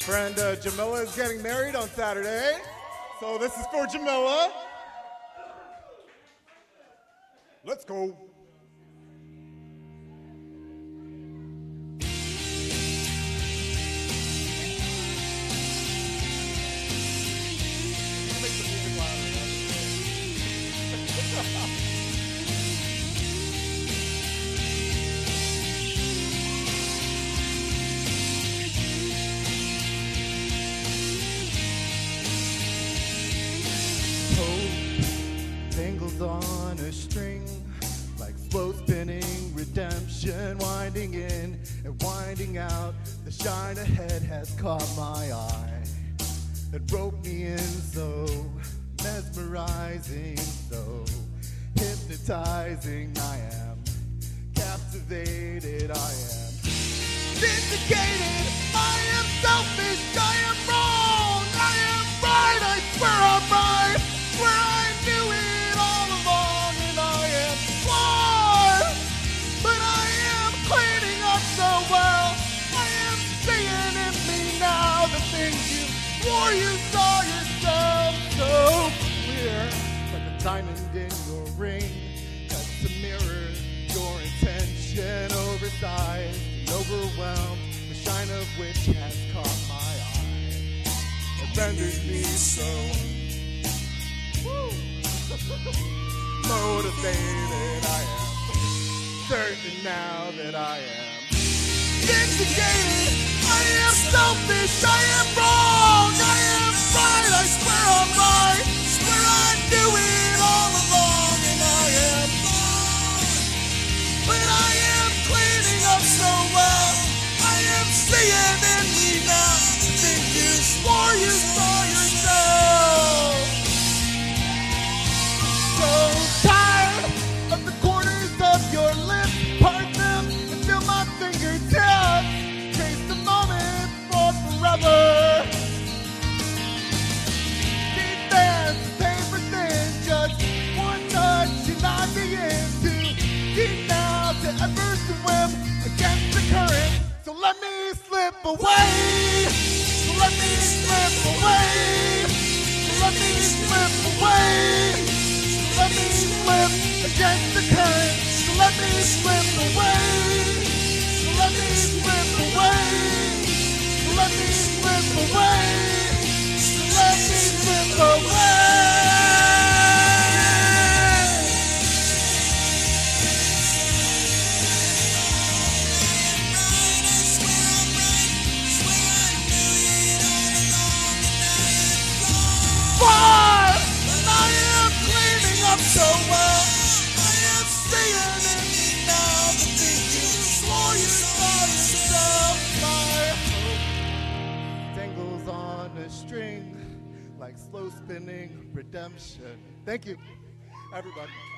friend Jamila is getting married on Saturday. So this is for Jamila. Let's go. Make the music louder. Tangles on a string, like slow spinning redemption, winding in and winding out. The shine ahead has caught my eye. It roped me in so mesmerizing, so hypnotizing. I am captivated, I am vindicated. I am selfish, I am wrong, I am right, I swear I'm right, swear I knew it. Swore you saw yourself so clear, like a diamond in your ring. Cuts to mirror your intention, oversized and overwhelmed, the shine of which has caught my eye. It renders me so motivated. I am certain now that I am vindicated. I am selfish, I am wrong, I am right, I swear I'm right, swear I knew it all along, and I am wrong. But I am cleaning up so well, I am seeing in me now, the thing you swore you saw yourself. So tired of the corners of your lips, part them and feel my fingertips. Forever. Defense, paper thin, just one touch and I'd be in too deep now to ever swim against the current. So let me slip away. So let me slip away. So let me slip away. So let me slip against the current. So let me slip away. So let me slip away. Let me slip away. Let me slip away. Why? I am cleaning up so well. I am seeing in me now the thing you swore you saw yourself. Tangles on a string, like slow spinning redemption. Thank you, everybody.